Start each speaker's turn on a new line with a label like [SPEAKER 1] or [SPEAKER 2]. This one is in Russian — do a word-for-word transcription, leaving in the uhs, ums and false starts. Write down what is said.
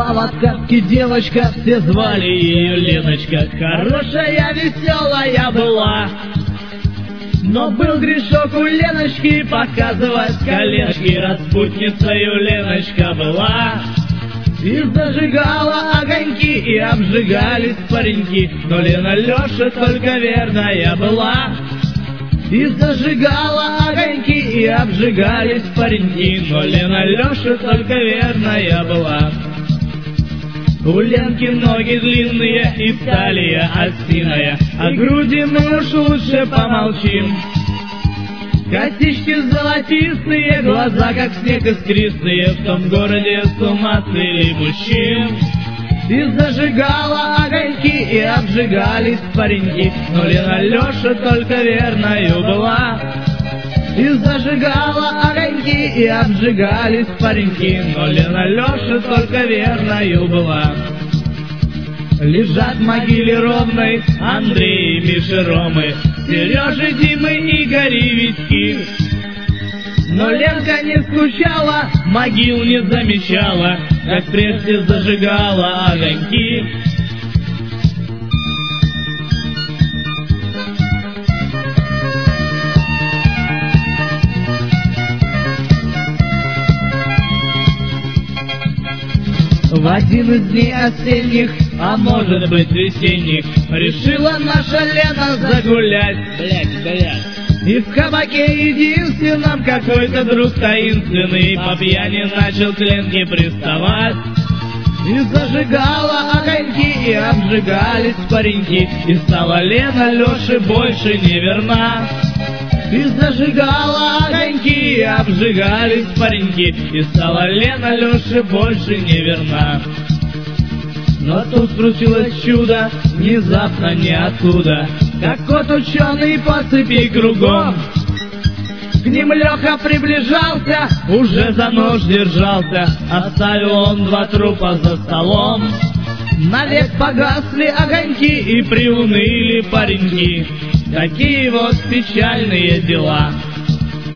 [SPEAKER 1] Жила в отказке девочка, все звали ее Леночка. Хорошая, веселая была, но был грешок у Леночки показывать коленочки. Распутницею Леночка была и зажигала огоньки, и обжигались пареньки. Но Лена Леша только верная была, и зажигала огоньки, и обжигались пареньки. Но Лена Леша только верная была. У Ленки ноги длинные и талия осиная, а груди мы уж лучше помолчим. Косички золотистые, глаза как снег искристые, в том городе с ума свели мужчин. И зажигала огоньки, и обжигались пареньки, но Лена Леша только верною была. И зажигала огоньки, и обжигались пареньки, но Лена Леша только верною была. Лежат в могиле ровной Андрей, Миша, Ромы, Сережи, Димы, Игорь и Витьки. Но Ленка не скучала, могил не замечала, как прежде зажигала огоньки. В один из дней осенних, а может быть весенних, решила наша Лена загулять.
[SPEAKER 2] Блять, блять.
[SPEAKER 1] И в кабаке единственном какой-то друг таинственный по пьяни начал к Ленке приставать. И зажигала огоньки, и обжигались пареньки, и стала Лена Леше больше не верна. И зажигала огоньки, и обжигались пареньки, и стала Лена Леше больше не верна. Но тут случилось чудо, внезапно ниоткуда, как кот ученый по цепи кругом. К ним Леха приближался, уже за нож держался, оставил он два трупа за столом. Навек погасли огоньки, и приуныли пареньки. Такие вот печальные дела.